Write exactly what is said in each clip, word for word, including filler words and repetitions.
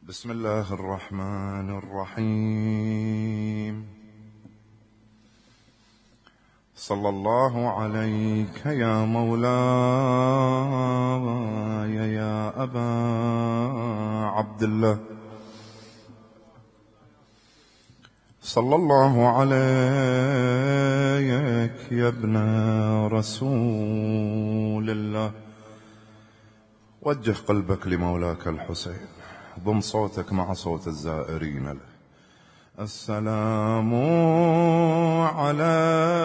بسم الله الرحمن الرحيم. صلى الله عليك يا مولاي يا أبا عبد الله، صلى الله عليك يا ابن رسول الله. وجه قلبك لمولاك الحسين، ضم صوتك مع صوت الزائرين له. السلام على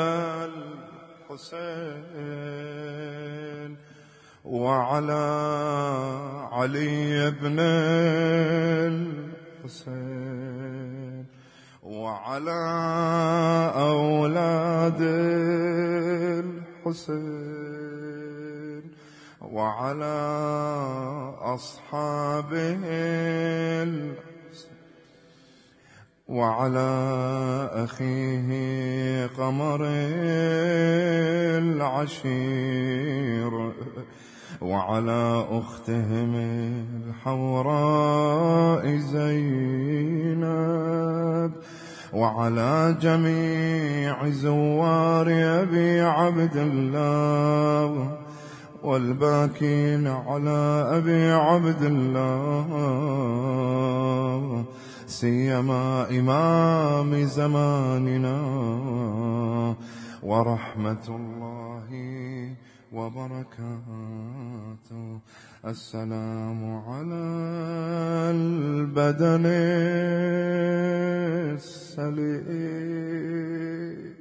الحسين وعلى علي بن الحسين وعلى أولاد الحسين وعلى أصحابه وعلى أخيه قمر العشير وعلى أختهم الحوراء زينب وعلى جميع زوار أبي عبد الله والباكين على أبي عبد الله، سيما إمام زماننا ورحمة الله وبركاته. السلام على البدن السليم،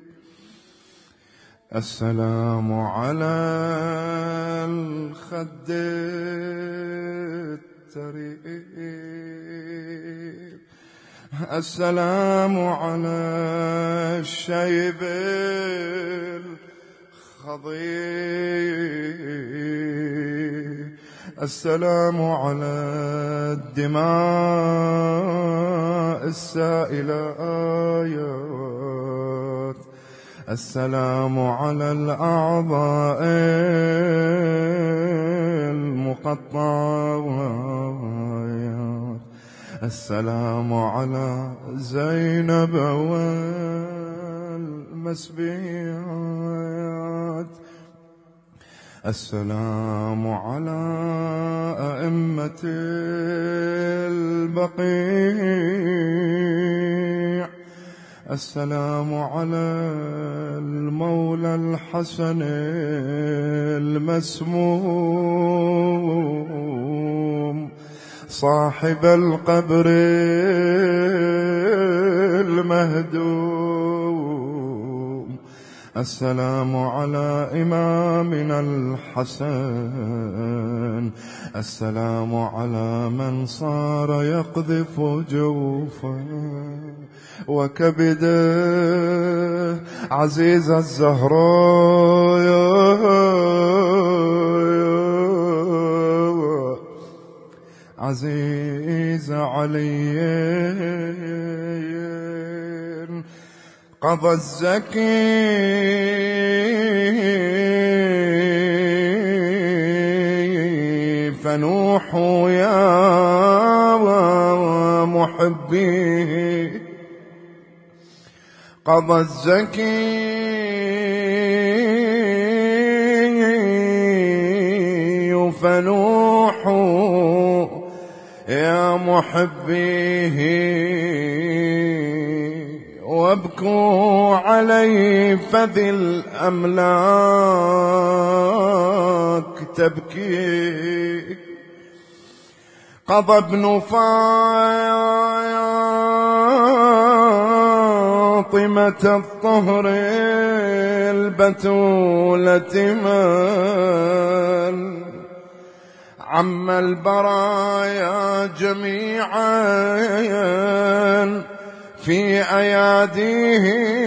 السلام على الخد التريب، السلام على الشيب الخضيب، السلام على الدماء السائلات، السلام على الأعضاء المقطعات، السلام على زينب والمسبيات، السلام على أئمة البقيع، السلام على المولى الحسن المسموم صاحب القبر المهدوم، السلام على إمامنا الحسن، السلام على من صار يقذف جوفا وكبده عزيز الزهراء عزيز علي قضى الزكي فنوح يا محبي، قضى الزكي فنوح يا محبيه، وابكوا علي فذي الأملاك تبكي، قضى ابن فاطمة الطهر البتولة من عم البرايا جميعا في أياديه،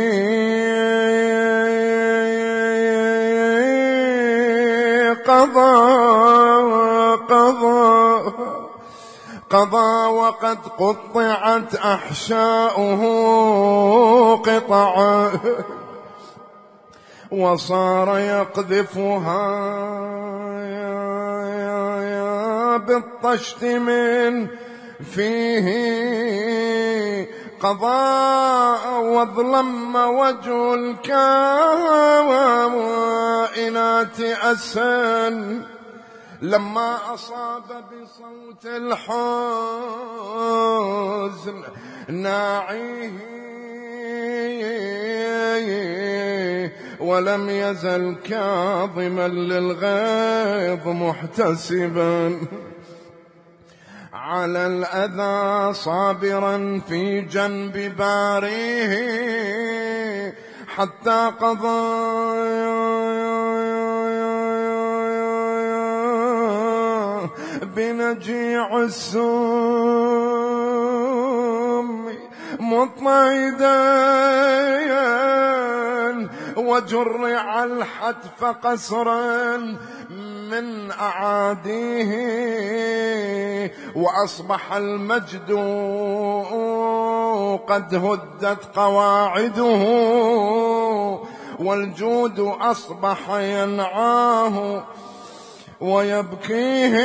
قضى قضى قضى وقد قطعت أحشاؤه قطعا وصار يقذفها بالطشت من فيه قضاء وظلم وجه الكائنات أسن لما أصاب بصوت الحزن ناعيه ولم يزل كاظما للغيظ محتسبا على الأذى صابرا في جنب باريه حتى قضى بنجيع السم مطمئدا وجرع الحتف قسرا من أعاديه وأصبح المجد قد هدت قواعده والجود أصبح ينعاه ويبكيه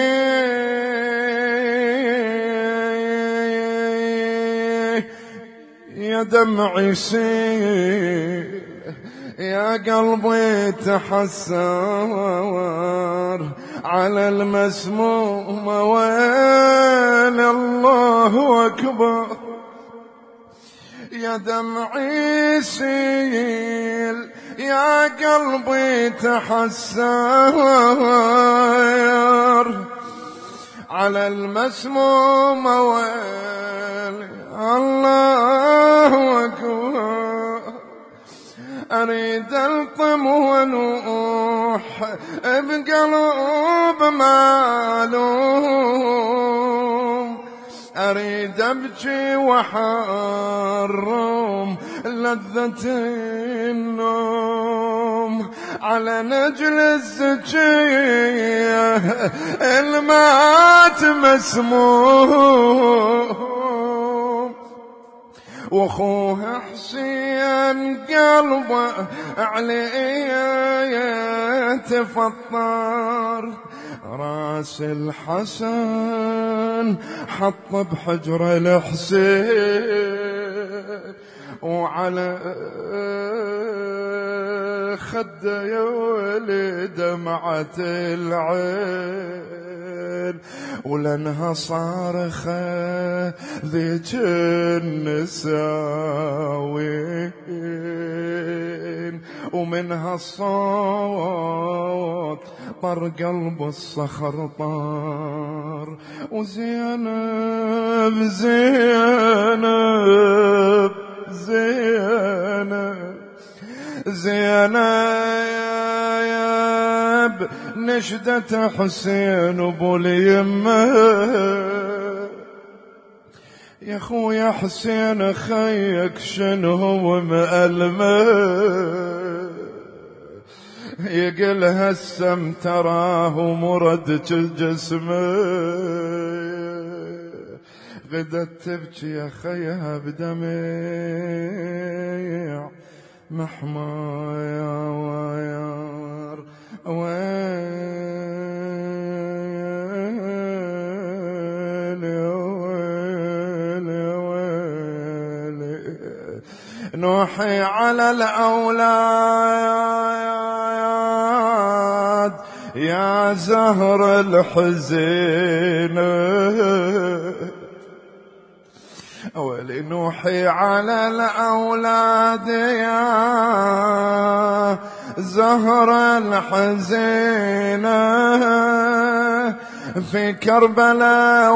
يا دمعي سيل يا قلبي تحسر على المسموم وين الله أكبر يا دمعي سيل يا قلبي تحسر على المسموم وين الله أكبر أريد الطم ونوح بقلوب معلوم أريد أبكي وحرم لذة النوم على نجل الزكية المات مسموم واخوها حسين قلبه عليه يتفطر راس الحسن حط بحجر الحسين وعلى خده يا ولد دمعة العين ولانها صارخة ذيك النساوين ومنها الصوت طر قلب الصخر طار وزينب زينب زينب زينب نشدة حسين ابو اليمه يا خويا حسين خيك شنو مألمه يقل هسم تراه مرد جسمه غدت تبكي يا خيها بدمع محمايا ويار ويلي ويلي ويلي نوحي على الأولاد يا زهر الحزين ولي نوحي على الأولاد يا زهر الحزينة في كربلاء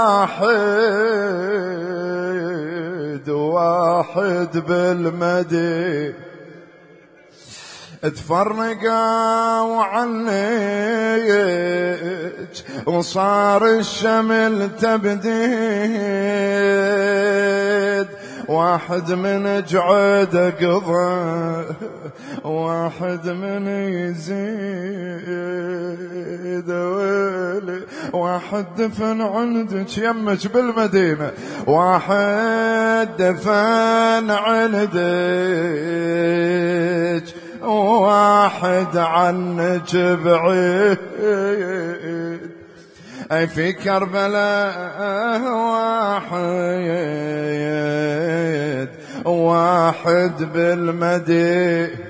واحد واحد بالمدينة تفرقوا عنك وصار الشمل تبديد واحد من جعد قضى واحد من يزيد ويلي واحد دفن عندك يمك بالمدينة واحد دفن عندك واحد عنك بعيد أي في كربلاء واحد واحد بالمدينة.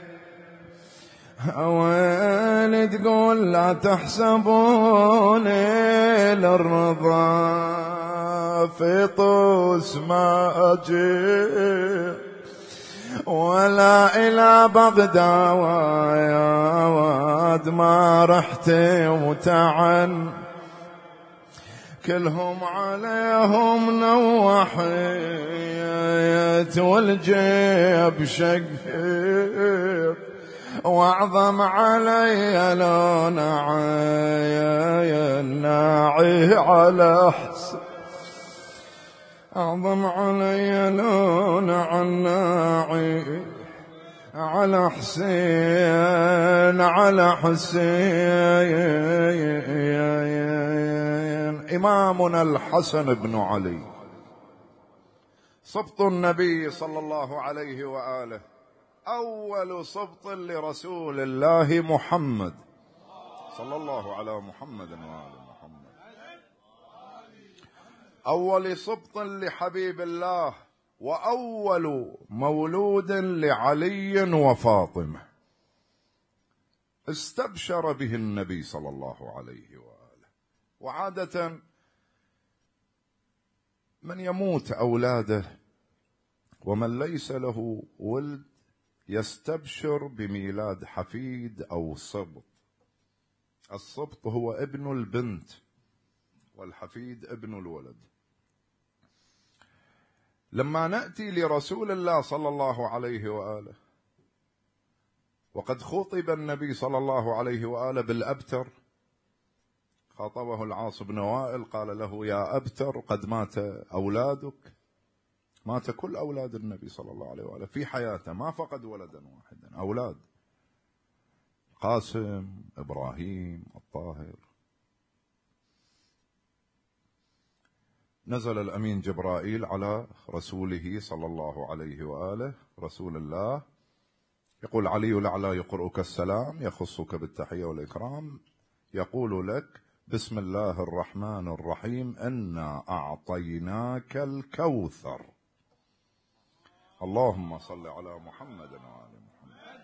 ويلي تقول لا تحسبون الرضا في طوس ما أجي ولا إلى بغداد ما رحت متعن كلهم عليهم نوحيت والجيب شقيق واعظم علي لو نعي الناعي على حسن اعظم علي لو نعي الناعي على حسين على حسين. إمامنا الحسن بن علي سبط النبي صلى الله عليه وآله، أول سبط لرسول الله محمد صلى الله على محمد وآل محمد، أول سبط لحبيب الله، وأول مولود لعلي وفاطمة استبشر به النبي صلى الله عليه وآله. وعادة من يموت أولاده ومن ليس له ولد يستبشر بميلاد حفيد أو سبط. السبط هو ابن البنت والحفيد ابن الولد. لما نأتي لرسول الله صلى الله عليه وآله وقد خطب النبي صلى الله عليه وآله بالأبتر، خاطبه العاص بن وائل قال له يا أبتر قد مات أولادك، مات كل أولاد النبي صلى الله عليه وآله في حياته، ما فقد ولدا واحدا، أولاد قاسم إبراهيم الطاهر. نزل الأمين جبرائيل على رسوله صلى الله عليه وآله رسول الله يقول علي الأعلى يقرؤك السلام يخصك بالتحية والإكرام، يقول لك بسم الله الرحمن الرحيم إنا أعطيناك الكوثر. اللهم صل على محمد وآل محمد.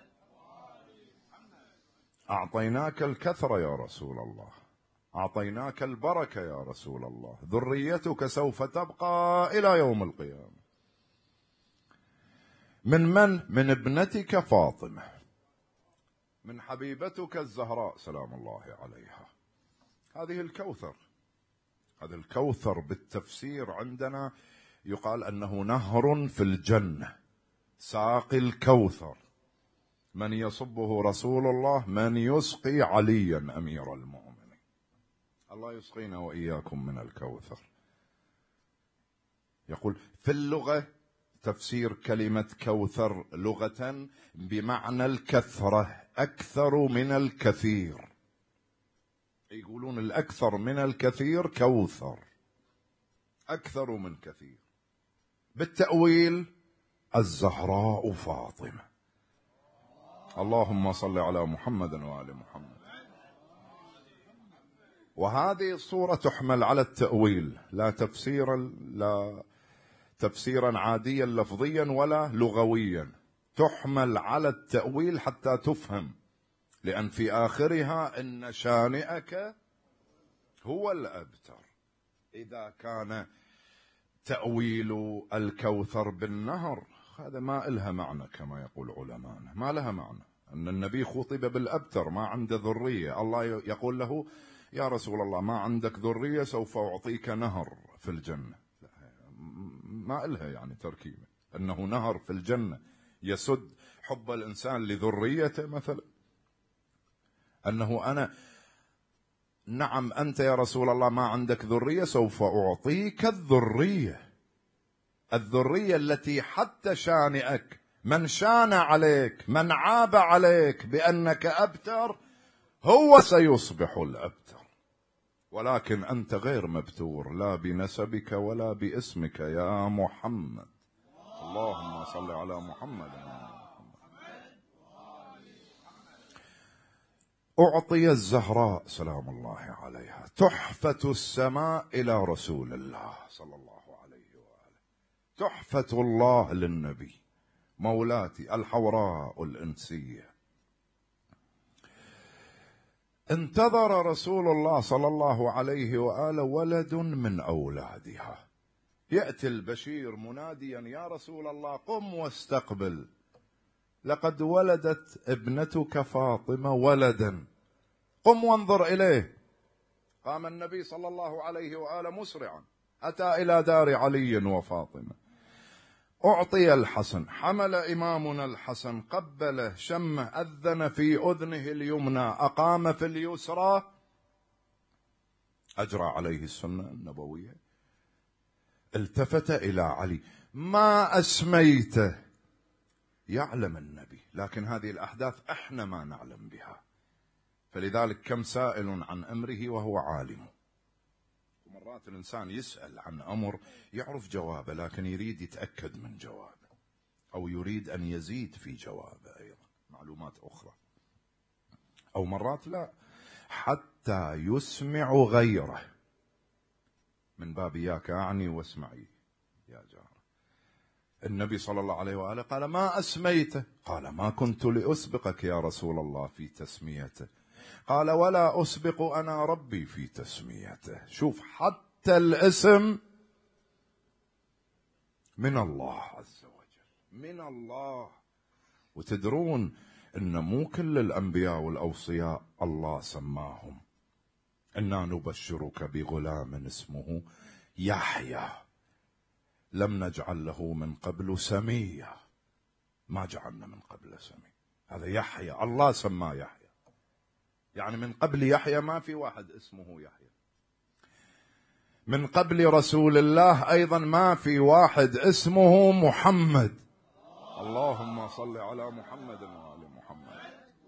أعطيناك الكثر يا رسول الله، أعطيناك البركة يا رسول الله، ذريتك سوف تبقى إلى يوم القيامة. من من؟ من ابنتك فاطمة، من حبيبتك الزهراء سلام الله عليها. هذه الكوثر، هذا الكوثر بالتفسير عندنا يقال أنه نهر في الجنة ساقي الكوثر، من يصبه رسول الله من يسقي عليا أمير المؤمنين. الله يسقينا وإياكم من الكوثر. يقول في اللغة تفسير كلمة كوثر لغة بمعنى الكثرة، أكثر من الكثير، يقولون الأكثر من الكثير كوثر، أكثر من كثير. بالتأويل الزهراء فاطمة. اللهم صل على محمد وآل محمد. وهذه الصورة تحمل على التأويل، لا تفسيرا لا تفسيرا عاديا لفظيا ولا لغويا، تحمل على التأويل حتى تفهم، لأن في آخرها إن شانئك هو الأبتر. إذا كان تأويل الكوثر بالنهر هذا ما إلها معنى كما يقول علماءنا، ما لها معنى أن النبي خطب بالأبتر ما عنده ذرية، الله يقول له يا رسول الله ما عندك ذرية سوف أعطيك نهر في الجنة، ما إلها يعني تركيبة أنه نهر في الجنة يسد حب الإنسان لذريته مثلا، أنه أنا نعم أنت يا رسول الله ما عندك ذرية سوف أعطيك الذرية، الذرية التي حتى شانئك من شان عليك من عاب عليك بأنك أبتر هو سيصبح الأبتر، ولكن أنت غير مبتور لا بنسبك ولا باسمك يا محمد. اللهم صل على محمد. أعطي الزهراء سلام الله عليها تحفة السماء إلى رسول الله صلى الله عليه وآله، تحفة الله للنبي، مولاتي الحوراء الإنسية. انتظر رسول الله صلى الله عليه وآله ولد من أولادها، يأتي البشير مناديا يا رسول الله قم واستقبل، لقد ولدت ابنتك فاطمة ولدا، قم وانظر إليه. قام النبي صلى الله عليه وآله مسرعا، أتى إلى دار علي وفاطمة، أعطي الحسن، حمل إمامنا الحسن، قبله، شمه، أذن في أذنه اليمنى، أقام في اليسرى، أجرى عليه السنة النبوية. التفت إلى علي، ما أسميته؟ يعلم النبي، لكن هذه الأحداث إحنا ما نعلم بها، فلذلك كم سائل عن أمره وهو عالم. مرات الإنسان يسأل عن أمر يعرف جوابه لكن يريد يتأكد من جوابه، أو يريد أن يزيد في جوابه أيضا معلومات أخرى، أو مرات لا، حتى يسمع غيره، من باب إياك أعني واسمعي يا جار. النبي صلى الله عليه وآله قال ما أسميته؟ قال ما كنت لأسبقك يا رسول الله في تسميته. قال ولا أسبق أنا ربي في تسميته. شوف حتى الاسم من الله عز وجل، من الله. وتدرون إن مو كل الأنبياء والأوصياء الله سماهم. إنا نبشرك بغلام اسمه يحيى لم نجعل له من قبل سميا، ما جعلنا من قبل سميا، هذا يحيى الله سماه يحيى، يعني من قبل يحيى ما في واحد اسمه يحيى. من قبل رسول الله أيضا ما في واحد اسمه محمد. اللهم صل على محمد وآل محمد.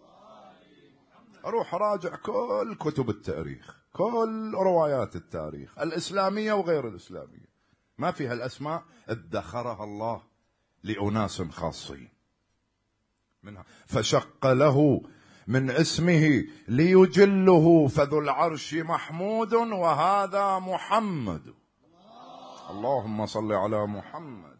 أروح راجع كل كتب التاريخ، كل روايات التاريخ الإسلامية وغير الإسلامية، ما فيها الأسماء ادخرها الله لأناس خاصين منها. فشق له من اسمه ليجله، فذو العرش محمود وهذا محمد. اللهم صل على محمد.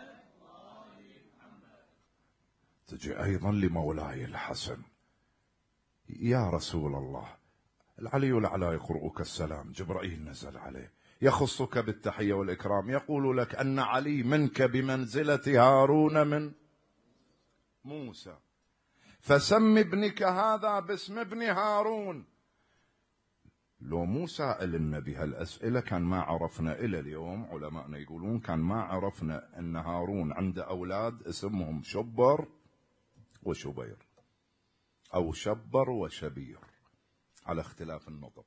تجي أيضا لمولاي الحسن، يا رسول الله العلي الأعلى يقرؤك السلام، جبرائيل نزل عليه يخصك بالتحية والإكرام، يقول لك أن علي منك بمنزلة هارون من موسى، فسم ابنك هذا باسم ابن هارون. لو مو سائل النبي هالأسئلة كان ما عرفنا إلى اليوم، علماءنا يقولون كان ما عرفنا أن هارون عنده أولاد اسمهم شبر وشبير، أو شبر وشبير على اختلاف النطق.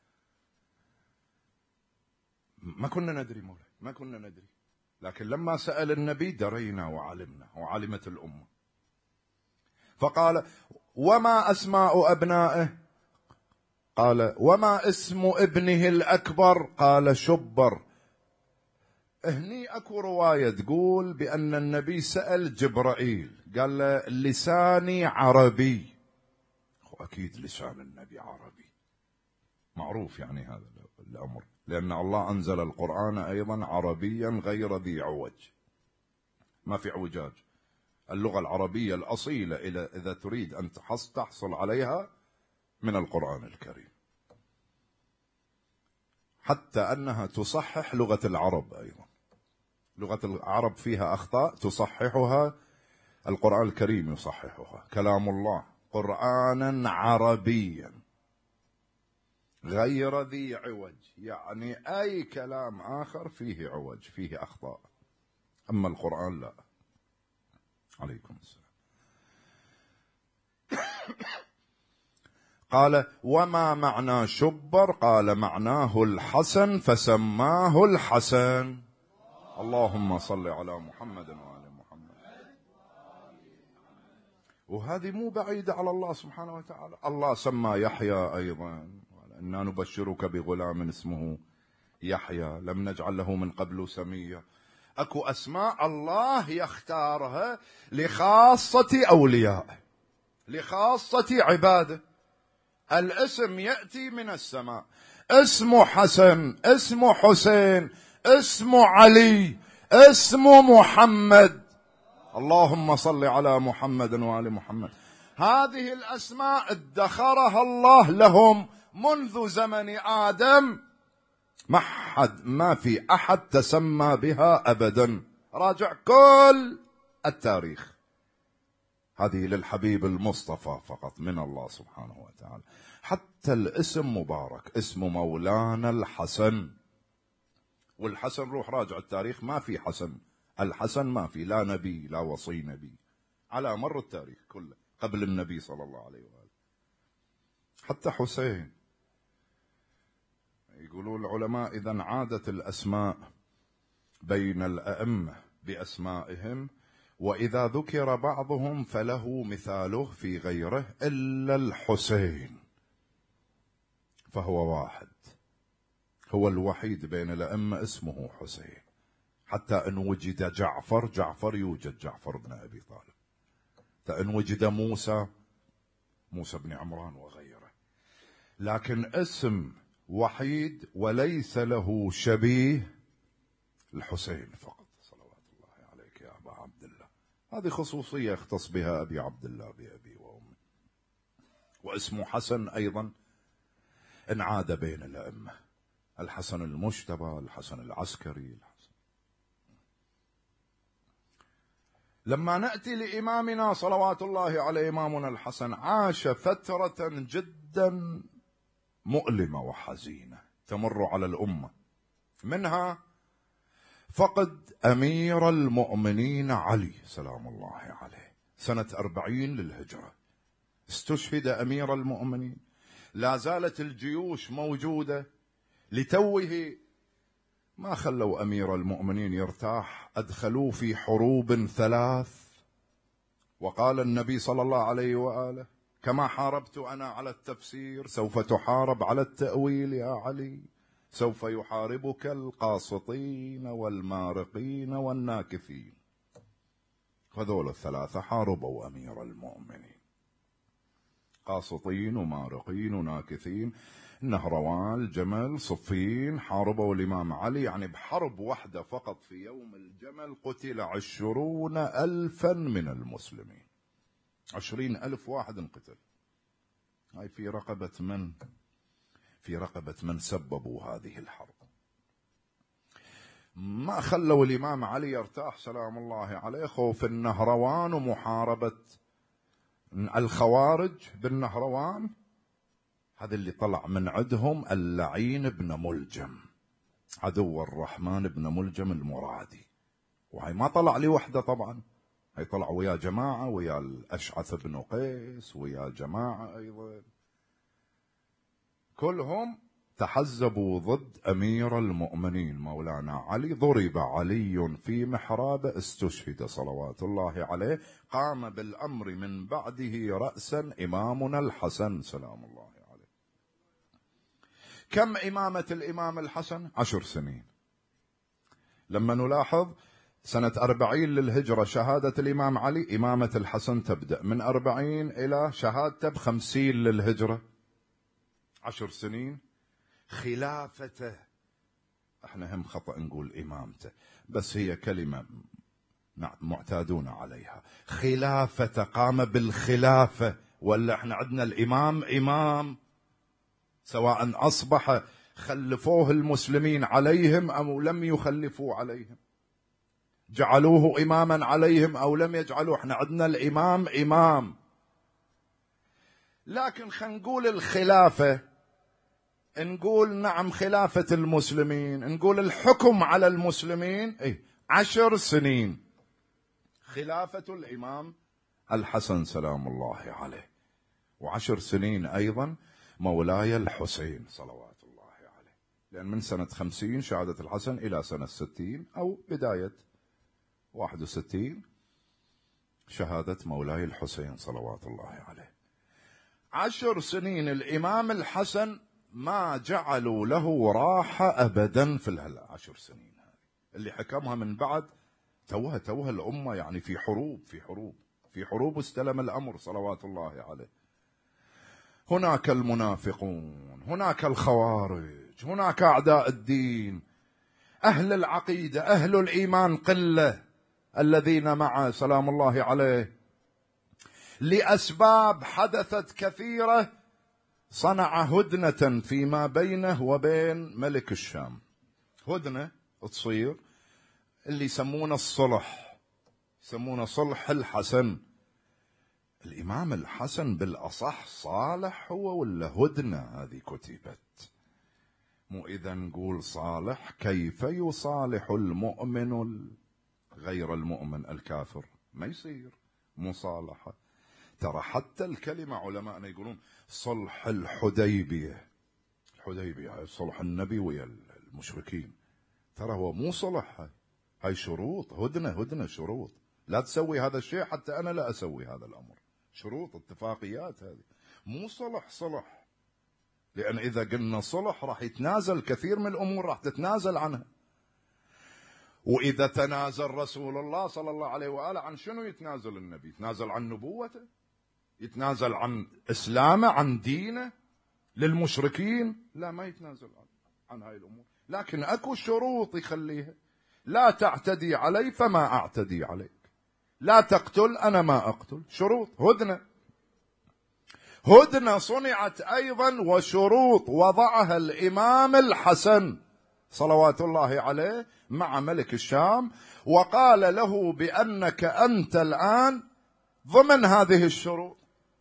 ما كنا ندري مولاي، ما كنا ندري، لكن لما سأل النبي درينا وعلمنا وعلمت الأمة. فقال وما أسماء أبنائه؟ قال وما اسم ابنه الأكبر؟ قال شبر. هني أكو رواية تقول بأن النبي سأل جبرائيل قال له لساني عربي، أكيد لسان النبي عربي معروف، يعني هذا الأمر، لأن الله أنزل القرآن أيضا عربيا غير ذي عوج، ما في اعوجاج. اللغة العربية الأصيلة إذا تريد أن تحصل عليها من القرآن الكريم، حتى أنها تصحح لغة العرب أيضا. لغة العرب فيها أخطاء تصححها القرآن الكريم، يصححها. كلام الله قرآنا عربيا غير ذي عوج، يعني أي كلام آخر فيه عوج، فيه أخطاء، أما القرآن لا. عليكم السلام. قال وما معنى شبر؟ قال معناه الحسن فسماه الحسن. اللهم صل على محمد وآل محمد. وهذه مو بعيدة على الله سبحانه وتعالى. الله سمى يحيى أيضا، إنا نبشرك بغلام اسمه يحيى لم نجعل له من قبل سميا. أكو أسماء الله يختارها لخاصة أوليائه، لخاصة عباده. الاسم يأتي من السماء، اسمه حسن، اسمه حسين، اسمه علي، اسمه محمد. اللهم صل على محمد وآل محمد. هذه الأسماء ادخرها الله لهم منذ زمن آدم، ما حد ما في أحد تسمى بها أبدا. راجع كل التاريخ. هذه للحبيب المصطفى فقط من الله سبحانه وتعالى. حتى الاسم مبارك، اسمه مولانا الحسن. والحسن روح راجع التاريخ ما في حسن، الحسن ما في، لا نبي لا وصي نبي على مر التاريخ كله قبل النبي صلى الله عليه وآله. حتى حسين يقولون العلماء إذا عادت الأسماء بين الأئمة بأسمائهم، وإذا ذكر بعضهم فله مثاله في غيره إلا الحسين، فهو واحد، هو الوحيد بين الأئمة اسمه حسين. حتى إن وجد جعفر، جعفر يوجد جعفر بن أبي طالب، حتى إن وجد موسى، موسى بن عمران وغيره، لكن اسم وحيد وليس له شبيه الحسين فقط. صلوات الله عليك يا أبا عبد الله. هذه خصوصية يختص بها أبي عبد الله بأبي وأمي. واسمه حسن أيضا انعاد بين الأئمة، الحسن المجتبى، الحسن العسكري. الحسن. لما نأتي لإمامنا صلوات الله عليه، إمامنا الحسن عاش فترة جدا مؤلمة وحزينة تمر على الأمة، منها فقد أمير المؤمنين علي سلام الله عليه سنة أربعين للهجرة. استشهد أمير المؤمنين، لا زالت الجيوش موجودة، لتوه ما خلوا أمير المؤمنين يرتاح، أدخلوه في حروب ثلاث. وقال النبي صلى الله عليه وآله: كما حاربت أنا على التفسير سوف تحارب على التأويل يا علي، سوف يحاربك القاسطين والمارقين والناكثين. هذول الثلاثة حاربوا أمير المؤمنين، قاسطين ومارقين وناكثين، نهروان، جمل، صفين، حاربوا الإمام علي. يعني بحرب واحدة فقط في يوم الجمل قتل عشرون ألفا من المسلمين، عشرين ألف واحد انقتل. هاي في رقبة من؟ في رقبة من سببوا هذه الحرب. ما خلوا الإمام علي يرتاح سلام الله عليه، خوف النهروان ومحاربة الخوارج بالنهروان. هذا اللي طلع من عندهم اللعين بن ملجم، عدو الرحمن بن ملجم المرادي. وهي ما طلع لي وحده طبعا، هي طلع ويا جماعة، ويا الأشعث بن قيس، ويا جماعة أيضا، كلهم تحزبوا ضد أمير المؤمنين مولانا علي. ضرب علي في محرابه، استشهد صلوات الله عليه. قام بالأمر من بعده رأسا إمامنا الحسن سلام الله عليه. كم إمامة الإمام الحسن؟ عشر سنين. لما نلاحظ سنة أربعين للهجرة شهادة الإمام علي، إمامة الحسن تبدأ من أربعين إلى شهادته بخمسين للهجرة، عشر سنين. خلافته، احنا هم خطأ نقول إمامته، بس هي كلمة معتادون عليها. خلافته، قام بالخلافة، ولا احنا عندنا الإمام إمام، سواء أصبح خلفوه المسلمين عليهم أو لم يخلفوا عليهم، جعلوه إماما عليهم أو لم يجعلوه، احنا عندنا الإمام إمام. لكن خلينا نقول الخلافة، نقول نعم خلافة المسلمين، نقول الحكم على المسلمين، ايه عشر سنين خلافة الإمام الحسن سلام الله عليه، وعشر سنين أيضا مولاي الحسين صلوات الله عليه. لأن من سنة خمسين شهادة الحسن إلى سنة ستين أو بداية واحد وستين شهادة مولاي الحسين صلوات الله عليه. عشر سنين الإمام الحسن ما جعلوا له راحة أبدا في العشر سنين هذه اللي حكمها من بعد. توها توها الأمة يعني في حروب في حروب في حروب واستلم الأمر صلوات الله عليه. هناك المنافقون، هناك الخوارج، هناك أعداء الدين، أهل العقيدة، أهل الإيمان قلة الذين معه سلام الله عليه، لأسباب حدثت كثيرة صنع هدنة فيما بينه وبين ملك الشام. هدنة تصير اللي يسمونه الصلح، يسمونه صلح الحسن. الإمام الحسن بالأصح صالح هو ولا هدنة هذه كتبت؟ مو إذا نقول صالح كيف يصالح المؤمن غير المؤمن الكافر؟ ما يصير مصالحة. ترى حتى الكلمة علماءنا يقولون صلح الحديبية، الحديبية هاي صلح النبي ويا المشركين، ترى هو مو صلح، هاي, هاي شروط، هدنة هدنة شروط، لا تسوي هذا الشيء حتى أنا لا أسوي هذا الأمر، شروط اتفاقيات، هذه مو صلح صلح. لأن إذا قلنا صلح راح يتنازل كثير من الأمور، راح تتنازل عنها. وإذا تنازل رسول الله صلى الله عليه وآله عن شنو يتنازل النبي؟ يتنازل عن نبوته، يتنازل عن إسلامه، عن دينه للمشركين؟ لا، ما يتنازل عن, عن هاي الأمور. لكن أكو شروط يخليها، لا تعتدي علي فما أعتدي عليك، لا تقتل أنا ما أقتل، شروط هدنة. هدنة صنعت أيضا وشروط وضعها الإمام الحسن صلوات الله عليه مع ملك الشام، وقال له بأنك أنت الآن ضمن هذه الشروط.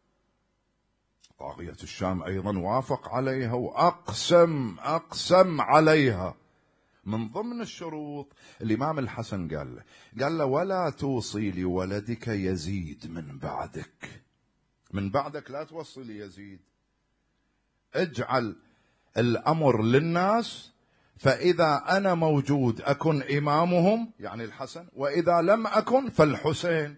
طاغية الشام أيضا وافق عليها وأقسم أقسم عليها. من ضمن الشروط الإمام الحسن قال له قال له ولا توصي لولدك يزيد من بعدك، من بعدك لا توصي ليزيد، اجعل الأمر للناس، فإذا أنا موجود أكن إمامهم يعني الحسن، وإذا لم أكن فالحسين،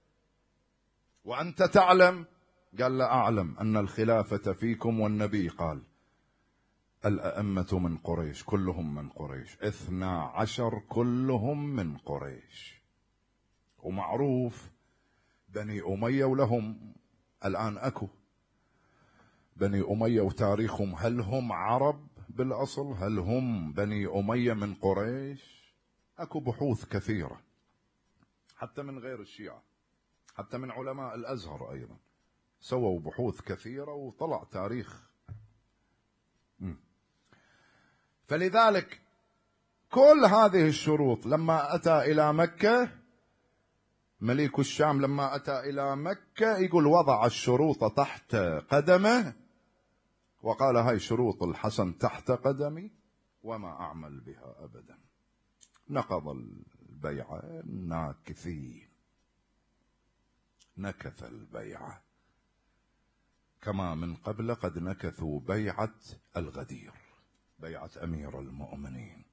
وأنت تعلم. قال لا أعلم أن الخلافة فيكم، والنبي قال الأئمة من قريش كلهم من قريش، اثنا عشر كلهم من قريش. ومعروف بني أمية ولهم الآن أكو بني أمية وتاريخهم، هل هم عرب بالأصل؟ هل هم بني أمية من قريش؟ أكو بحوث كثيرة حتى من غير الشيعة، حتى من علماء الأزهر أيضا سووا بحوث كثيرة وطلع تاريخ. م. فلذلك كل هذه الشروط لما أتى إلى مكة مليك الشام، لما أتى إلى مكة يقول وضع الشروط تحت قدمه وقال هاي شروط الحسن تحت قدمي وما أعمل بها أبدا. نقض البيعة ناكثين، نكث البيعة كما من قبل قد نكثوا بيعة الغدير، بيعة أمير المؤمنين.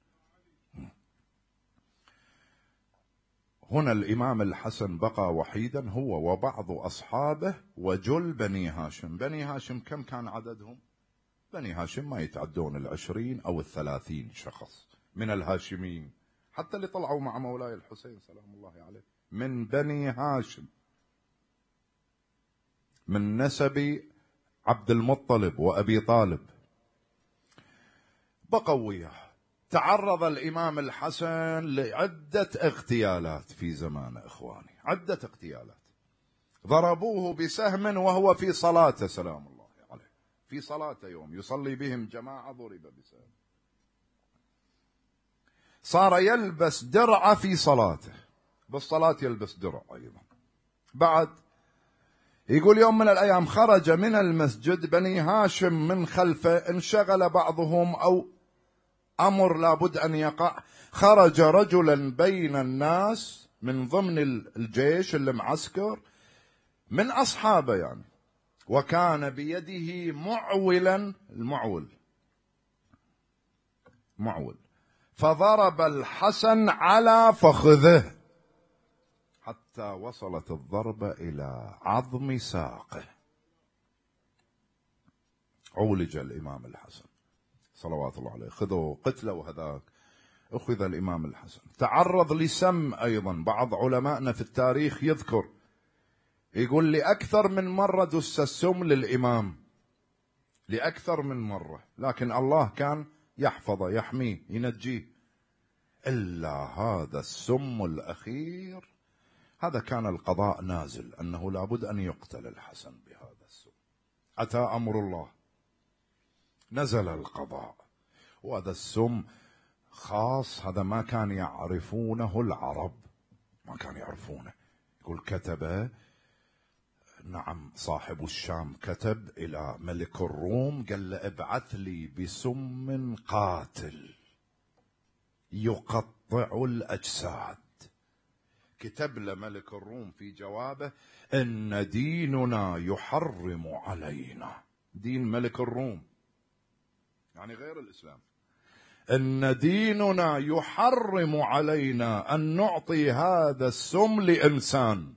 هنا الإمام الحسن بقى وحيدا هو وبعض أصحابه وجل بني هاشم. بني هاشم كم كان عددهم؟ بني هاشم ما يتعدون العشرين أو الثلاثين شخص من الهاشمين، حتى اللي طلعوا مع مولاي الحسين سلام الله عليه من بني هاشم، من نسب عبد المطلب وأبي طالب، بقوا وياه. تعرض الإمام الحسن لعدة اغتيالات في زمانه إخواني، عدة اغتيالات. ضربوه بسهم وهو في صلاته سلام الله عليه، في صلاته يوم يصلي بهم جماعة ضرب بسهم، صار يلبس درع في صلاته، بالصلاة يلبس درع أيضا. بعد يقول يوم من الأيام خرج من المسجد بني هاشم من خلفه، انشغل بعضهم أو أمر لابد أن يقع، خرج رجلا بين الناس من ضمن الجيش اللي معسكر من أصحابه يعني، وكان بيده معولا، المعول معول، فضرب الحسن على فخذه حتى وصلت الضربة إلى عظم ساقه. عولج الإمام الحسن صلوات الله عليه، خذوا قتلوا هذاك، أخذ الإمام الحسن. تعرض لسم أيضا، بعض علمائنا في التاريخ يذكر يقول لي أكثر من مرة دس السم للإمام لأكثر من مرة، لكن الله كان يحفظه يحميه ينجيه. إلا هذا السم الأخير، هذا كان القضاء نازل أنه لابد أن يقتل الحسن بهذا السم. أتى أمر الله، نزل القضاء، وهذا السم خاص، هذا ما كان يعرفونه العرب، ما كان يعرفونه. يقول كتب، نعم صاحب الشام كتب إلى ملك الروم، قال له ابعث لي بسم قاتل يقطع الأجساد. كتب لملك الروم في جوابه إن ديننا يحرم علينا، دين ملك الروم يعني غير الإسلام، إن ديننا يحرم علينا أن نعطي هذا السم لإنسان.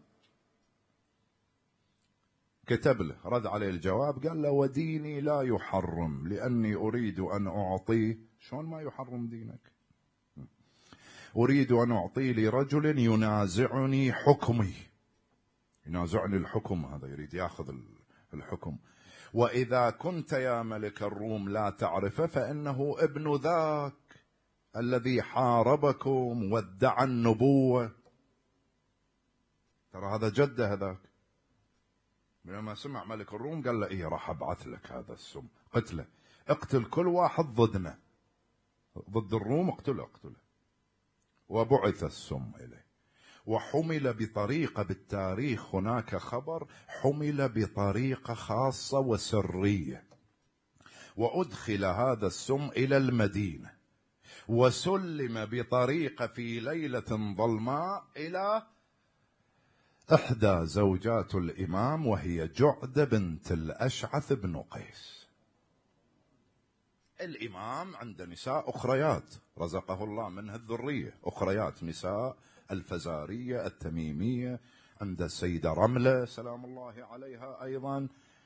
كتب له، رد عليه الجواب، قال له وديني لا يحرم لأني أريد أن أعطيه. شلون ما يحرم دينك؟ أريد أن أعطيه لرجل ينازعني حكمي، ينازعني الحكم، هذا يريد يأخذ الحكم. وإذا كنت يا ملك الروم لا تعرفه فإنه ابن ذاك الذي حاربكم وادعى النبوة. ترى هذا جده هذاك. لما سمع ملك الروم قال له إيه راح أبعث لك هذا السم، قتله، اقتل كل واحد ضدنا، ضد الروم، اقتله اقتله. وبعث السم إليه، وحمل بطريقة، بالتاريخ هناك خبر حمل بطريقة خاصة وسرية، وأدخل هذا السم إلى المدينة، وسلم بطريقة في ليلة ظلماء إلى إحدى زوجات الإمام، وهي جعدة بنت الأشعث بن قيس. الإمام عنده نساء أخريات رزقه الله منها الذرية، أخريات نساء الفزارية التميمية، عند السيدة رملة سلام الله عليها، أيضا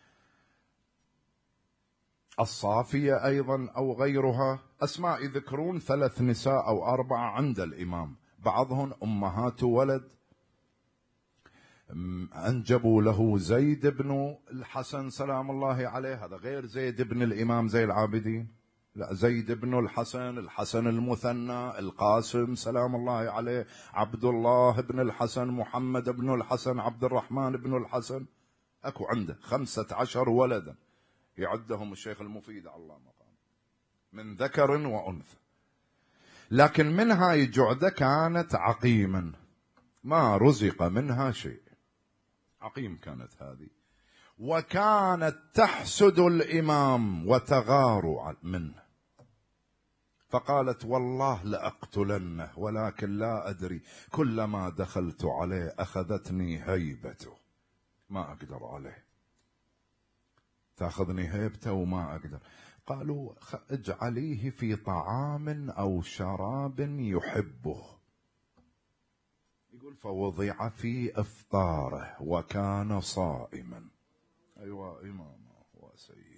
الصافية أيضا أو غيرها، أسماء يذكرون ثلاث نساء أو أربعة عند الإمام، بعضهم أمهات ولد. أنجبوا له زيد بن الحسن سلام الله عليه، هذا غير زيد بن الإمام زي العابدين، لا زيد بن الحسن، الحسن المثنى، القاسم سلام الله عليه، عبد الله بن الحسن، محمد بن الحسن، عبد الرحمن بن الحسن، أكو عنده خمسة عشر ولدا يعدهم الشيخ المفيد على الله مقام، من ذكر وأنثى. لكن من هاي جعدة كانت عقيما، ما رزق منها شيء، عقيم كانت هذه، وكانت تحسد الإمام وتغار منه، فقالت والله لأقتلنه ولكن لا أدري، كلما دخلت عليه أخذتني هيبته، ما أقدر عليه، تأخذني هيبته وما أقدر. قالوا اجعليه في طعام أو شراب يحبه. يقول فوضع في إفطاره وكان صائما. أيوة إمامه وسيده.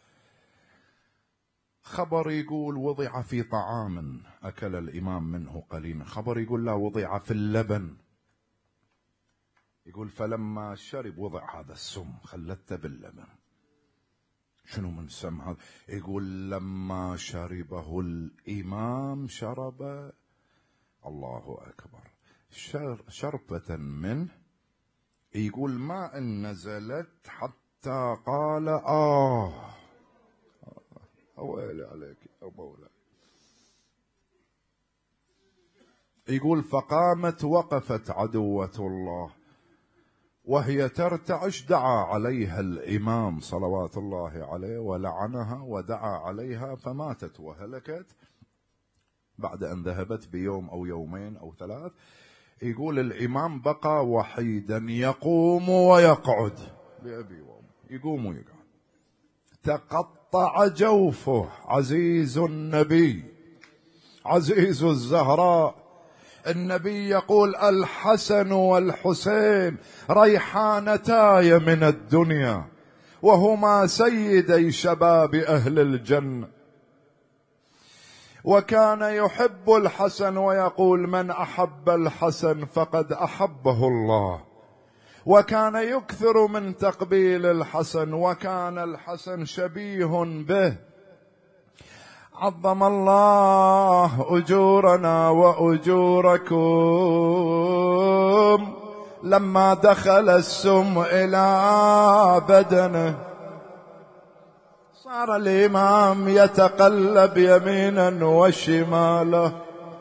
خبر يقول وضع في طعام أكل الإمام منه قليلا، خبر يقول لا وضع في اللبن. يقول فلما شرب وضع هذا السم خلته باللبن. شنو من سم هذا؟ يقول لما شربه الإمام شرب، الله أكبر، شربة منه، يقول ما إن نزلت حتى قال آه أويلي عليك يا مولاي. يقول فقامت وقفت عدوة الله وهي ترتعش، دعا عليها الإمام صلوات الله عليه ولعنها ودعا عليها فماتت وهلكت بعد أن ذهبت بيوم أو يومين أو ثلاث. يقول الإمام بقى وحيدا يقوم ويقعد بأبي وأمي، يقوم ويقعد، تقطع جوفه، عزيز النبي عزيز الزهراء. النبي يقول الحسن والحسين ريحانتاي من الدنيا وهما سيدي شباب أهل الجنة. وكان يحب الحسن ويقول من أحب الحسن فقد أحبه الله، وكان يكثر من تقبيل الحسن، وكان الحسن شبيه به. عظم الله أجورنا وأجوركم لما دخل السم إلى بدنه، صار الإمام يتقلب يمينا وشمالا.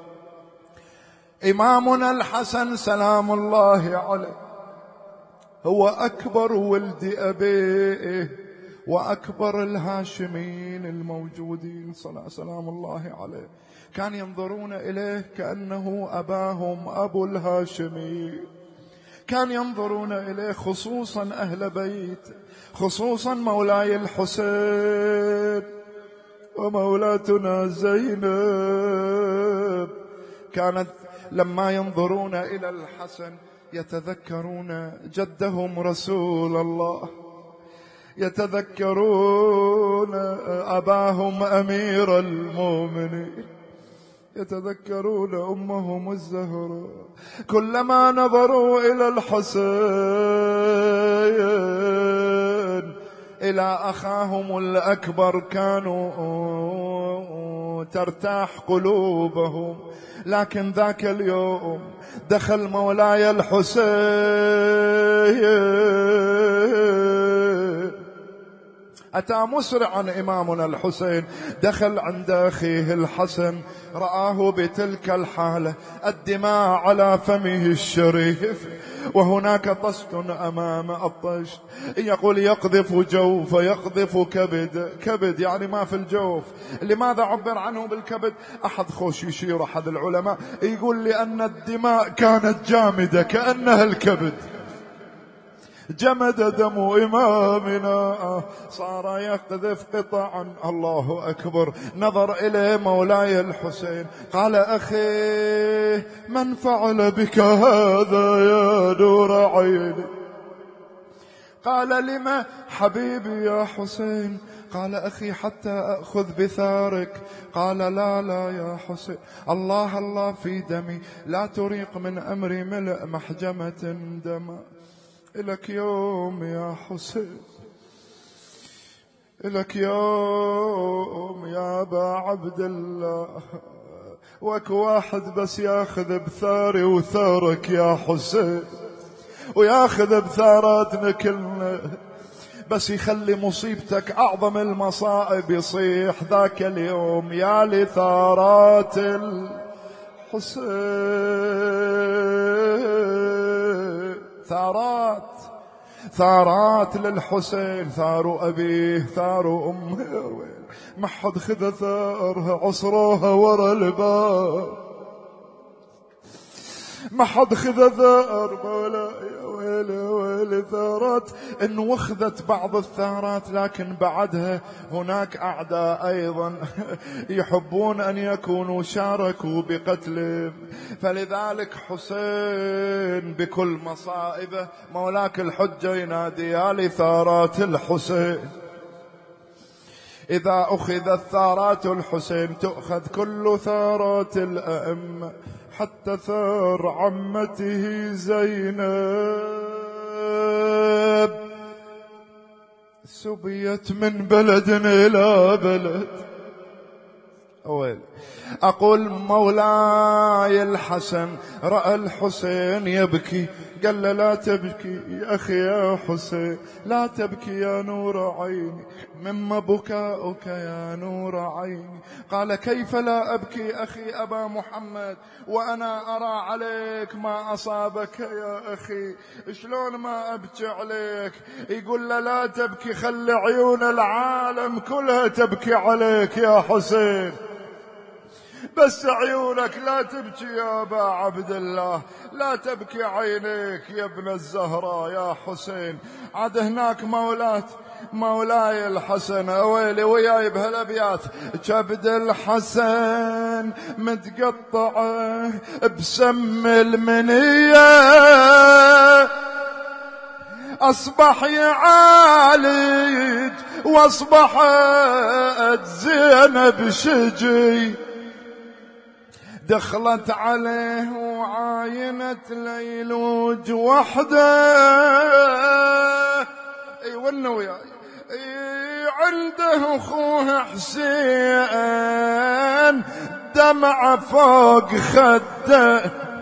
إمامنا الحسن سلام الله عليه هو أكبر ولد أبيه وأكبر الهاشمين الموجودين سلام الله عليه. كان ينظرون إليه كأنه أباهم أبو الهاشمين، كان ينظرون إليه خصوصا أهل بيت، خصوصا مولاي الحسين ومولاتنا زينب. كانت لما ينظرون إلى الحسن يتذكرون جدهم رسول الله، يتذكرون أباهم أمير المؤمنين، يتذكرون أمهم الزهراء. كلما نظروا إلى الحسين إلى أخاهم الأكبر كانوا ترتاح قلوبهم. لكن ذاك اليوم دخل مولاي الحسين، أتى مسرعا إمامنا الحسين، دخل عند أخيه الحسن، رآه بتلك الحالة، الدماء على فمه الشريف، وهناك طشت أمام الطشت، يقول يقذف جوف يقذف كبد. كبد يعني ما في الجوف. لماذا عبر عنه بالكبد؟ أحد خوش يشير أحد العلماء يقول لأن الدماء كانت جامدة كأنها الكبد، جمد دم إمامنا، صار يقذف قطعا. الله أكبر. نظر إليه مولاي الحسين قال أخي من فعل بك هذا يا نور عيني؟ قال لما حبيبي يا حسين؟ قال أخي حتى أخذ بثارك. قال لا لا يا حسين، الله الله في دمي، لا تريق من أمري ملء محجمة دما. إلك يوم يا حسين، إلك يوم يا أبا عبد الله، وك واحد بس ياخذ بثاري وثارك يا حسين، وياخذ بثاراتنا كلنا، بس يخلي مصيبتك أعظم المصائب يصيح ذاك اليوم يا لثارات الحسين. ثارات ثارات للحسين، ثار أبيه ثار أمه، ما حد خذ ثارها عصروها ورا الباب، ما حد خذ ثار مولاي. ويلي ويلي ثارات إن وخذت بعض الثارات، لكن بعدها هناك أعداء أيضا يحبون أن يكونوا شاركوا بقتله. فلذلك حسين بكل مصائبه مولاك الحجة ينادي يا لثارات الحسين. إذا أخذت ثارات الحسين تؤخذ كل ثارات الأئمة، حتى ثار عمته زينب سبيت من بلد إلى بلد. أول أقول مولاي الحسن رأى الحسين يبكي، قال له لا تبكي يا أخي يا حسين، لا تبكي يا نور عيني، مما بكاؤك يا نور عيني. قال كيف لا أبكي أخي أبا محمد وأنا أرى عليك ما أصابك يا أخي، شلون ما أبكي عليك؟ يقول له لا تبكي، خلي عيون العالم كلها تبكي عليك يا حسين، بس عيونك لا تبكي يا أبا عبد الله، لا تبكي عينيك يا ابن الزهراء يا حسين. عاد هناك مولات مولاي الحسن أويلي وياي بهالأبيات، كبد الحسن متقطعه بسم المنية، أصبح يعالج وأصبحت زينب شجي، دخلت عليه وعاينت ليلوج وحده. اي ولنا وياي عنده اخوه حسين دمع فوق خده.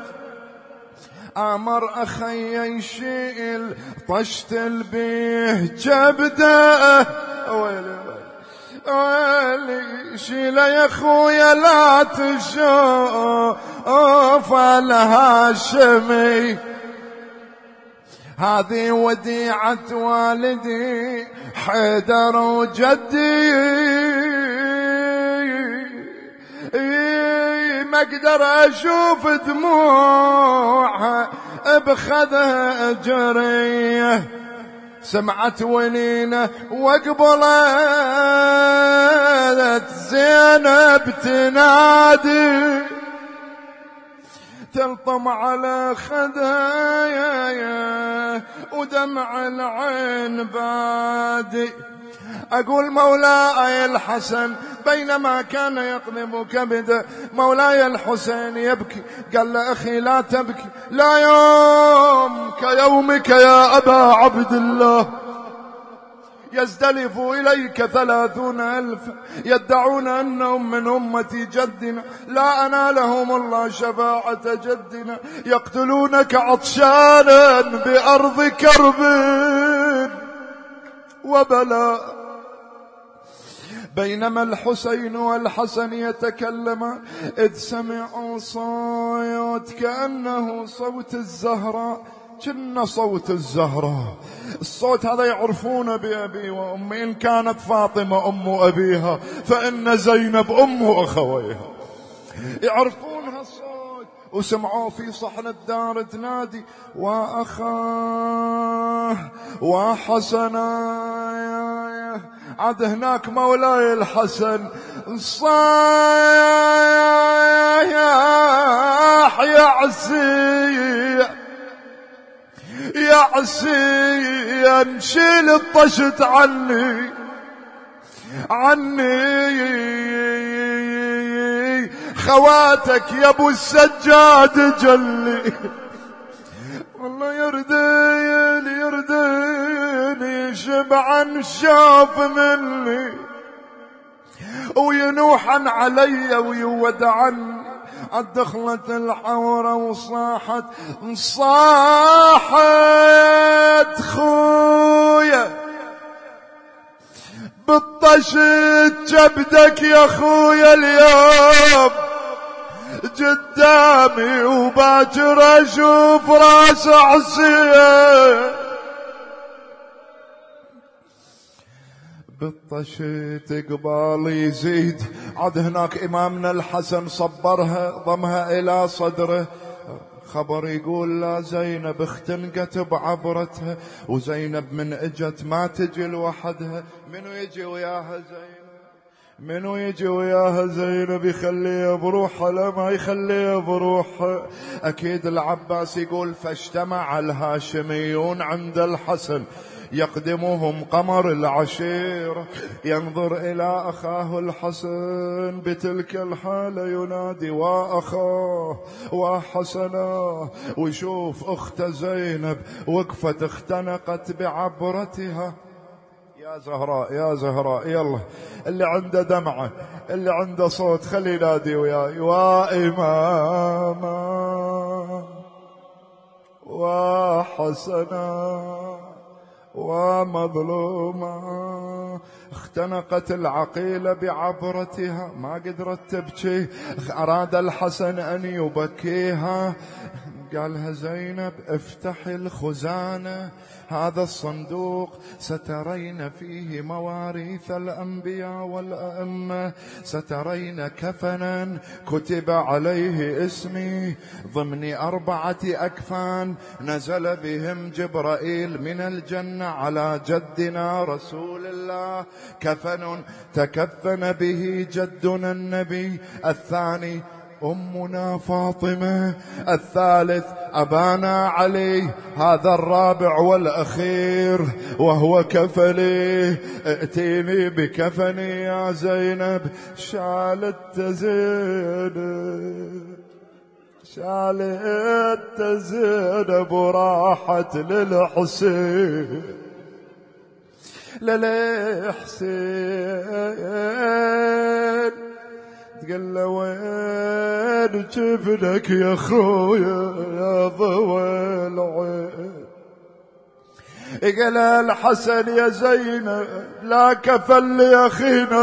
امر اخي يشيل طشت البيه جبده. ويلي ويلي شيل يا اخويا لا تشوف الهاشمي. هذه وديعة والدي حيدر وجدي، ما اقدر اشوف دموعها بخدها جريه. سمعت ولينه وقبلت زينب تنادي، تلطم على خدايا ودمع العين بادي. أقول مولاي الحسن بينما كان يقلب كبده مولاي الحسين يبكي، قال له أخي لا تبكي، لا يوم كيومك يا أبا عبد الله. يزدلف إليك ثلاثون ألف يدعون أنهم من أمة جدنا، لا أنالهم الله شفاعة جدنا، يقتلونك عطشانا بأرض كرب وبلاء. بينما الحسين والحسن يتكلما إذ سمعوا صوت كأنه صوت الزهراء، كنا صوت الزهراء. الصوت هذا يعرفون بأبي وأمي، إن كانت فاطمة أم أبيها فإن زينب أم أخويها، يعرفون هالصوت. وسمعوا في صحن الدار تنادي وأخاه وحسنا. عاد هناك مولاي الحسن صايح يا عسي يا عسي انشيل الطشت عني عني، خواتك يا ابو السجاد جلي. والله يردين يردين شبعا شاف مني وينوحا علي ويودعن. دخلت الحورة وصاحت صاحت خويا بالطشت جبدك يا خويا اليوم قدامي وباكر اشوف راس حسين. بالطشت قبال يزيد. عد هناك إمامنا الحسن صبرها ضمها إلى صدره. خبر يقول لا زينب اختنقت بعبرتها، وزينب من اجت ما تجي لوحدها. منو يجي وياها زينب؟ منو يجي وياها زينب يخليها بروحها؟ لا ما يخليها بروحها. أكيد العباس يقول فاجتمع الهاشميون عند الحسن يقدمهم قمر العشيرة، ينظر إلى أخاه الحسن بتلك الحالة ينادي وأخاه وحسناه، ويشوف أخت زينب وقفت اختنقت بعبرتها. يا زهراء يا زهراء يلا اللي عنده دمعة اللي عنده صوت خلي ينادي وياي وإماما وحسنا ومظلومة. اختنقت العقيلة بعبرتها ما قدرت تبكي، أراد الحسن أن يبكيها. قالها زينب افتحي الخزانة، هذا الصندوق سترين فيه مواريث الأنبياء والأئمة، سترين كفنا كتب عليه اسمي ضمن أربعة أكفان نزل بهم جبرائيل من الجنة على جدنا رسول الله، كفن تكفن به جدنا النبي الثاني أمنا فاطمة، الثالث أبانا علي، هذا الرابع والأخير وهو كفلي. ائتيني بكفني يا زينب. شالت زينب شالت زينب وراحت للحسين للحسين تقول له وين جفنك يا خويا يا ضوى العين. قال الحسن يا زينب لا كفل لي أخينا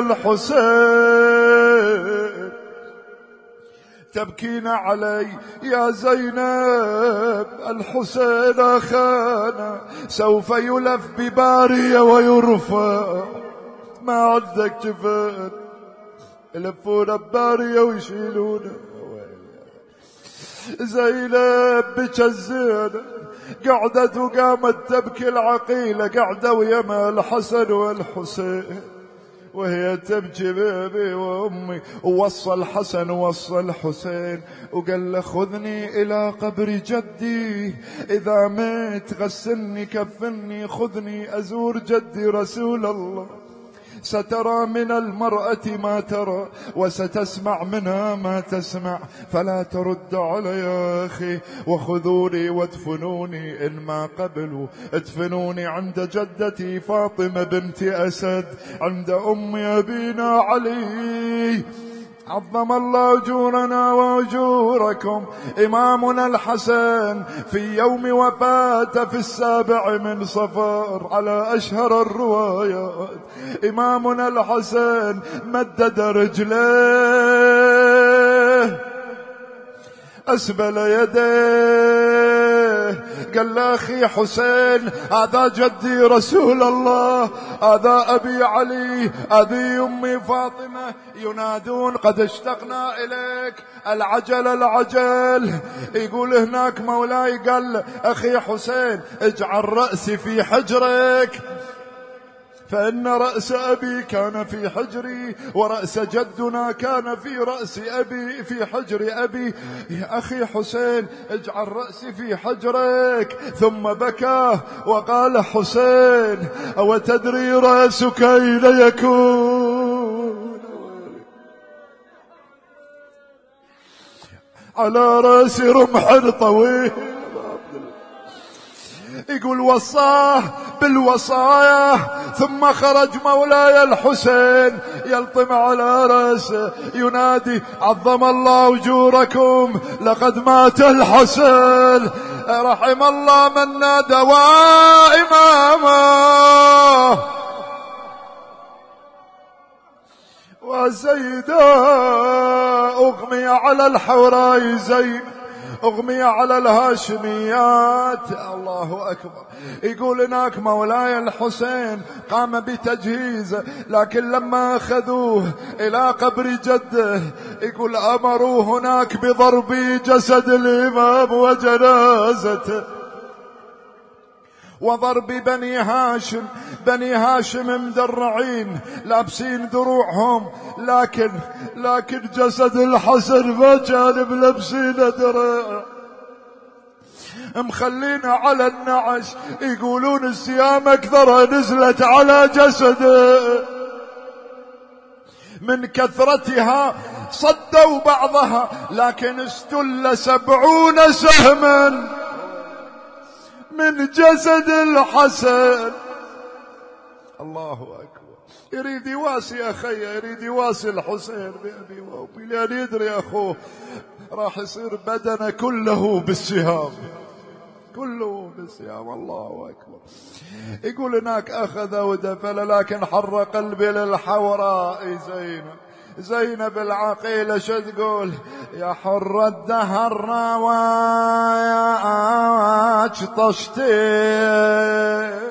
الحسين، تبكين علي يا زينب، الحسين أخانا سوف يلف ببارية ويرفع، ما عندك جفن، يلفون ببارية ويشيلونه. زينب بك زينب قعدت وقامت تبكي العقيلة، قعدوا ويما الحسن والحسين وهي تبكي بابي وأمي. ووصى الحسن ووصى الحسين وقال له خذني إلى قبر جدي، إذا ميت غسلني كفني، خذني أزور جدي رسول الله، سترى من المرأة ما ترى وستسمع منها ما تسمع، فلا ترد علي يا أخي، وخذوني وادفنوني، إن ما قبلوا ادفنوني عند جدتي فاطمة بنت أسد، عند أم أبينا علي، عظم الله أجورنا وأجوركم. إمامنا الحسن في يوم وفاته في السابع من صفر على أشهر الروايات، إمامنا الحسن مدد رجليه أسبل يديه، قال له أخي حسين هذا جدي رسول الله، هذا أبي علي، هذه أمي فاطمة، ينادون قد اشتقنا إليك، العجل العجل. يقول هناك مولاي قال أخي حسين اجعل رأسي في حجرك، فإن رأس أبي كان في حجري، ورأس جدنا كان في رأس أبي في حجر أبي. يا أخي حسين اجعل رأسي في حجرك. ثم بكى وقال حسين أو تدري رأسك أين يكون؟ على رأس رمح طويل. يقول وصاه بالوصايا، ثم خرج مولاي الحسين يلطم على رأسه ينادي عظم الله أجوركم، لقد مات الحسين، رحم الله من نادى وإمامه. وزيدا أغمي على الحوراء زين، أغمي على الهاشميات. الله أكبر. يقول هناك مولاي الحسين قام بتجهيزه، لكن لما أخذوه إلى قبر جده يقول أمروا هناك بضرب جسد الإمام وجنازته وضرب بني هاشم. بني هاشم مدرعين لابسين دروعهم، لكن لكن جسد الحسن ما كان بلبسين درع، مخلينا على النعش. يقولون السيام أكثر نزلت على جسده، من كثرتها صدوا بعضها، لكن استل سبعون سهما من جسد الحسن. الله أكبر. يريد يواسي أخي، يريد يواسي الحسين بأبي وأمي، لأن يدري أخوه راح يصير بدنه كله بالسهام، كله بالسهام. الله أكبر. يقول هناك أخذ ودفل، لكن حر قلبي للحوراء زينب. زينب العقيلة شو تقول؟ يا حر الدهر رواياك طشتي،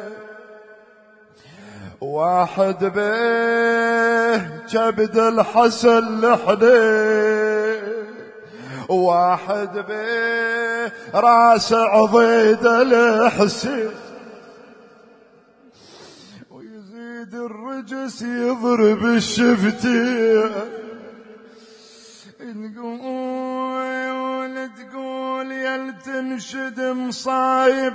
واحد به كبد الحسن لحدي، واحد به راس عضيد الحسين، ويزيد الرجس يضرب الشفتين. تقول تقول يل تنشد مصايب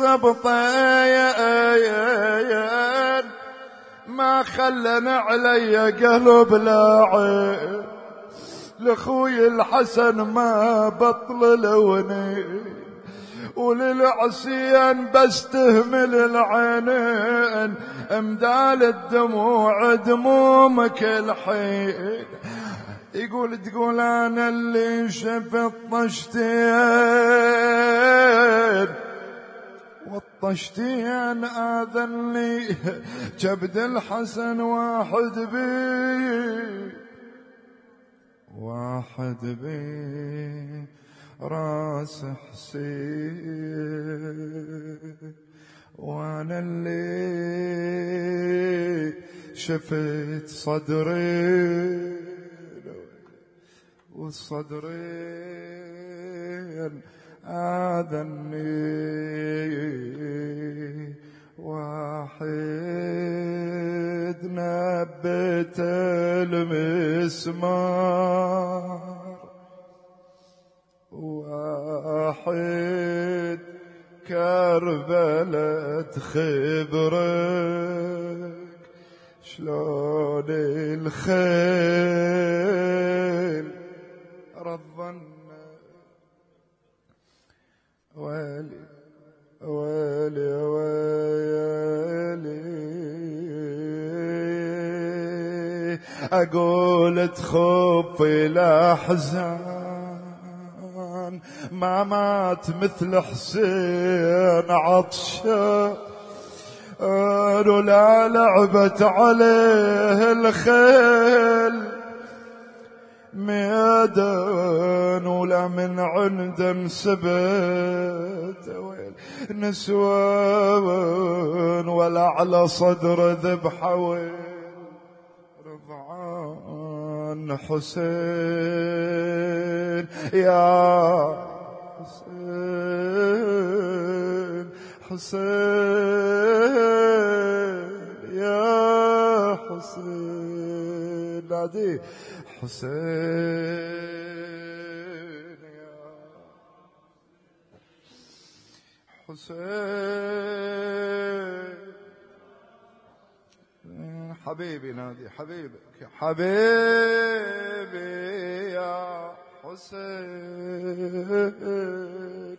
السبطين ما خلنا علي قلب لاعب لأخوي الحسن ما بطل لوني وللعصيان بس تهمل العينين امدال الدموع دمومك الحين. يقول تقول أنا اللي شفت طشتين والطشتين آذني جبد الحسن واحد بي واحد بي راس حسين وانا اللي شفت صدري والصدرين آذني واحد نبت المسمار واحد كربلة خبرك شلون الخيل رضن ويلي ويلي ويلي أقول تخفي الأحزان ما مات مثل حسين عطشان ولا لعبت عليه الخيل ميدان ولا من عند انسبت نسوان ولا على صدر ذبحة ويل رضعان حسين يا حسين حسين يا حسين نادي حسين يا حسين حبيبي نادي حبيبك حبيبي يا حسين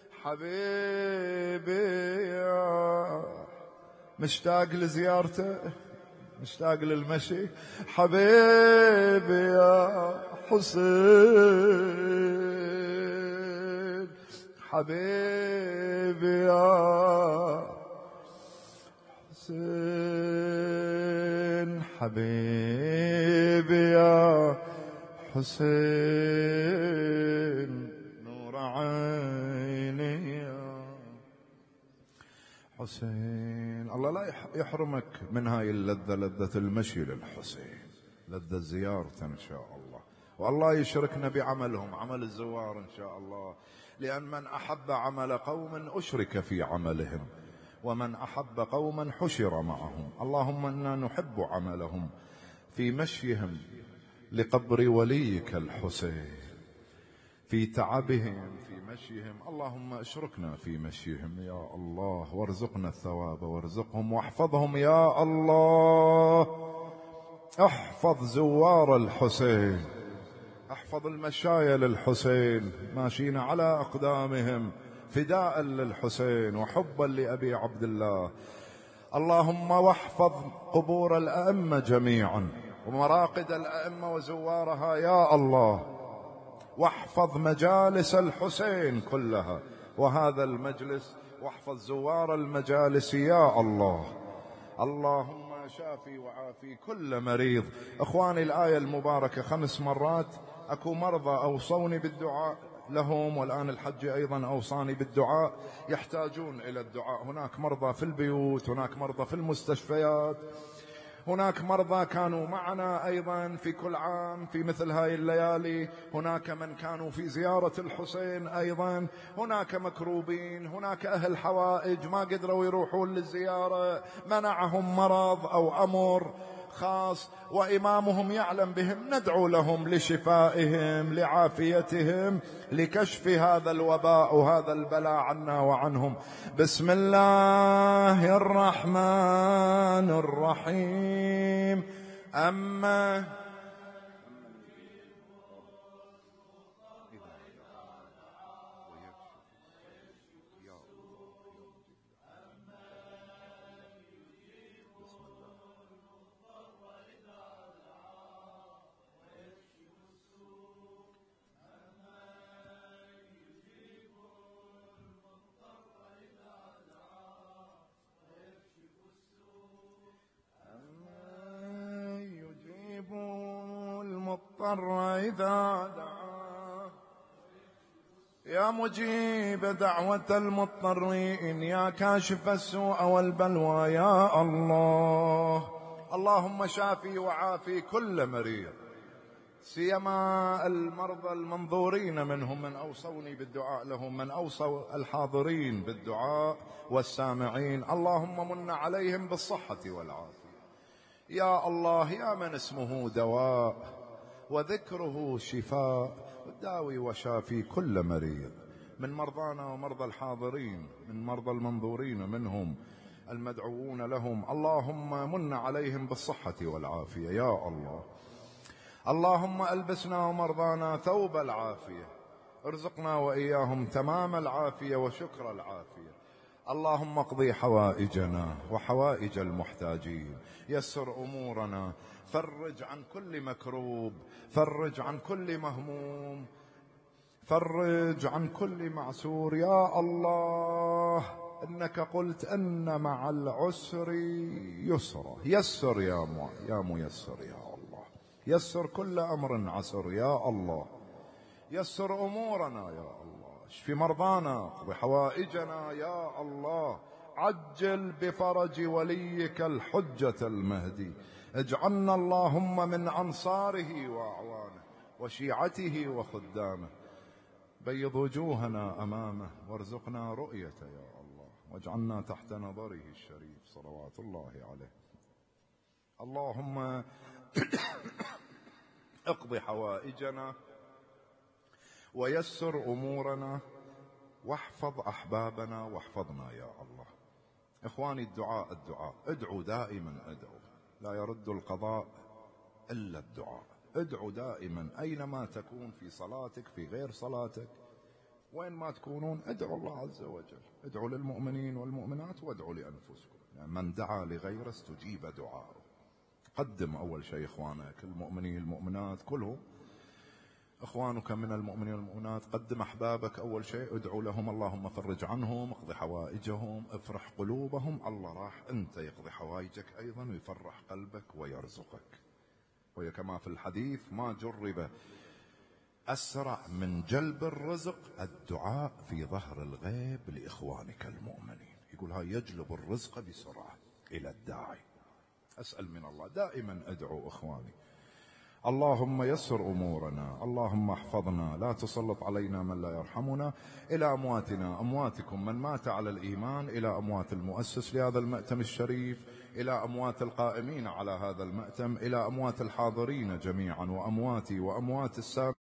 حبيبي يا مشتاق لزيارته مشتاق للمشي حبيبي يا حسين حبيبي يا حسين حبيبي يا حسين نور عيني يا حسين. الله لا يحرمك من هاي اللذة، لذة المشي للحسين، لذة زيارته إن شاء الله، والله يشركنا بعملهم، عمل الزوار إن شاء الله، لأن من أحب عمل قوم أشرك في عملهم، ومن أحب قوما حشر معهم. اللهم إنا نحب عملهم في مشيهم لقبر وليك الحسين، في تعبهم في مشيهم. اللهم اشركنا في مشيهم يا الله، وارزقنا الثواب وارزقهم واحفظهم يا الله. احفظ زوار الحسين، احفظ المشاية للحسين ماشيين على أقدامهم فداء للحسين وحبا لأبي عبد الله. اللهم واحفظ قبور الأئمة جميعا ومراقد الأئمة وزوارها يا الله، واحفظ مجالس الحسين كلها وهذا المجلس، واحفظ زوار المجالس يا الله. اللهم شافي وعافي كل مريض. اخواني الآية المباركة خمس مرات، اكو مرضى اوصوني بالدعاء لهم، والآن الحج أيضا أوصاني بالدعاء، يحتاجون إلى الدعاء. هناك مرضى في البيوت، هناك مرضى في المستشفيات، هناك مرضى كانوا معنا أيضا في كل عام في مثل هاي الليالي، هناك من كانوا في زيارة الحسين أيضا، هناك مكروبين، هناك أهل حوائج ما قدروا يروحون للزيارة، منعهم مرض أو أمر، خاص وإمامهم يعلم بهم، ندعو لهم لشفائهم، لعافيتهم، لكشف هذا الوباء وهذا البلاء عنا وعنهم. بسم الله الرحمن الرحيم. أما المضطر إذا دعاه، يا مجيب دعوة المضطرين، يا كاشف السوء والبلوى يا الله. اللهم شافي وعافي كل مريض، سيما المرضى المنظورين منهم، من أوصوني بالدعاء لهم، من أوصوا الحاضرين بالدعاء والسامعين. اللهم من عليهم بالصحة والعافية يا الله، يا من اسمه دواء وذكره شفاء. داوي وشافي كل مريض من مرضانا ومرضى الحاضرين، من مرضى المنظورين منهم المدعوون لهم. اللهم من عليهم بالصحة والعافية يا الله. اللهم ألبسنا ومرضانا ثوب العافية، ارزقنا وإياهم تمام العافية وشكر العافية. اللهم اقضي حوائجنا وحوائج المحتاجين، يسر أمورنا، فرج عن كل مكروب، فرج عن كل مهموم، فرج عن كل معسور يا الله. إنك قلت أن مع العسر يسرا، يسر يا م... يا ميسر يا الله، يسر كل أمر عسر يا الله، يسر أمورنا يا الله، اشف مرضانا، اقض حوائجنا يا الله. عجل بفرج وليك الحجة المهدي، اجعلنا اللهم من أنصاره وأعوانه وشيعته وخدامه. بيض وجوهنا أمامه وارزقنا رؤيته يا الله، واجعلنا تحت نظره الشريف صلوات الله عليه. اللهم اقض حوائجنا ويسر أمورنا واحفظ أحبابنا واحفظنا يا الله. إخواني، الدعاء الدعاء، ادعوا دائما، ادعوا، لا يرد القضاء إلا الدعاء. ادعوا دائما أينما تكون، في صلاتك، في غير صلاتك، وين ما تكونون ادعوا الله عز وجل. ادعوا للمؤمنين والمؤمنات وادعوا لأنفسكم، يعني من دعا لغيره استجيب دعاءه. قدم أول شيء إخوانك المؤمنين المؤمنات كلهم، إخوانك من المؤمنين والمؤمنات، قدم أحبابك أول شيء، ادعوا لهم. اللهم فرج عنهم، اقضي حوائجهم، افرح قلوبهم. الله راح أنت يقضي حوائجك أيضا ويفرح قلبك ويرزقك. وكما في الحديث: ما جرب أسرع من جلب الرزق الدعاء في ظهر الغيب لإخوانك المؤمنين. يقول هاي يجلب الرزق بسرعة إلى الداعي. أسأل من الله دائما، أدعو إخواني. اللهم يسر أمورنا، اللهم احفظنا، لا تسلط علينا من لا يرحمنا. إلى أمواتنا، أمواتكم من مات على الإيمان، إلى أموات المؤسس لهذا المأتم الشريف، إلى أموات القائمين على هذا المأتم، إلى أموات الحاضرين جميعا، وأمواتي وأموات السامعين.